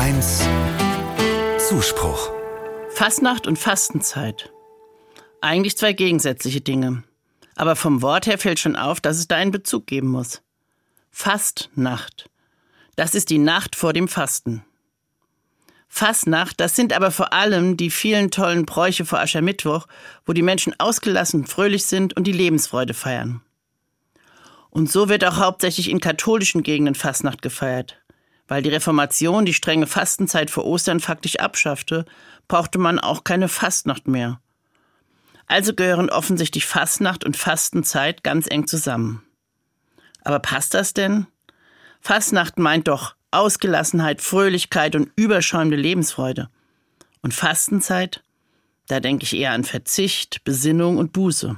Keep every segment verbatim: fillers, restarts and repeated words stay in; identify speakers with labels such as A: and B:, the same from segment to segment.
A: eins Zuspruch.
B: Fastnacht und Fastenzeit. Eigentlich zwei gegensätzliche Dinge. Aber vom Wort her fällt schon auf, dass es da einen Bezug geben muss. Fastnacht. Das ist die Nacht vor dem Fasten. Fastnacht, das sind aber vor allem die vielen tollen Bräuche vor Aschermittwoch, wo die Menschen ausgelassen fröhlich sind und die Lebensfreude feiern. Und so wird auch hauptsächlich in katholischen Gegenden Fastnacht gefeiert. Weil die Reformation die strenge Fastenzeit vor Ostern faktisch abschaffte, brauchte man auch keine Fastnacht mehr. Also gehören offensichtlich Fastnacht und Fastenzeit ganz eng zusammen. Aber passt das denn? Fastnacht meint doch Ausgelassenheit, Fröhlichkeit und überschäumende Lebensfreude. Und Fastenzeit? Da denke ich eher an Verzicht, Besinnung und Buße.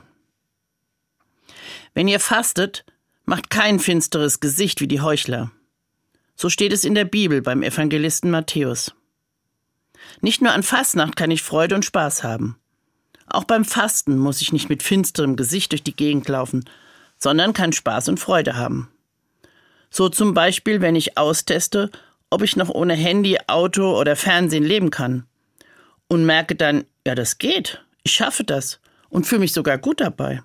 B: Wenn ihr fastet, macht kein finsteres Gesicht wie die Heuchler. So steht es in der Bibel beim Evangelisten Matthäus. Nicht nur an Fastnacht kann ich Freude und Spaß haben. Auch beim Fasten muss ich nicht mit finsterem Gesicht durch die Gegend laufen, sondern kann Spaß und Freude haben. So zum Beispiel, wenn ich austeste, ob ich noch ohne Handy, Auto oder Fernsehen leben kann. Und merke dann, ja, das geht, ich schaffe das und fühle mich sogar gut dabei.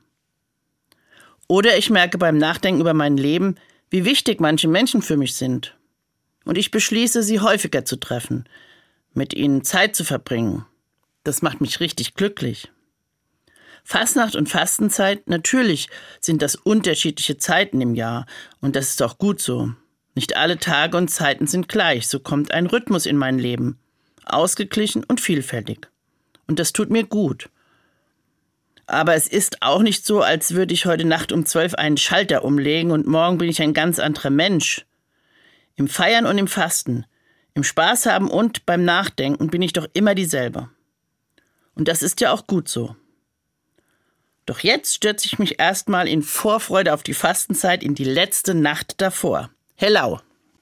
B: Oder ich merke beim Nachdenken über mein Leben, wie wichtig manche Menschen für mich sind. Und ich beschließe, sie häufiger zu treffen, mit ihnen Zeit zu verbringen. Das macht mich richtig glücklich. Fastnacht und Fastenzeit, natürlich sind das unterschiedliche Zeiten im Jahr und das ist auch gut so. Nicht alle Tage und Zeiten sind gleich, so kommt ein Rhythmus in mein Leben, ausgeglichen und vielfältig. Und das tut mir gut. Aber es ist auch nicht so, als würde ich heute Nacht um zwölf einen Schalter umlegen und morgen bin ich ein ganz anderer Mensch. Im Feiern und im Fasten, im Spaß haben und beim Nachdenken bin ich doch immer dieselbe. Und das ist ja auch gut so. Doch jetzt stürze ich mich erstmal in Vorfreude auf die Fastenzeit in die letzte Nacht davor. Hello!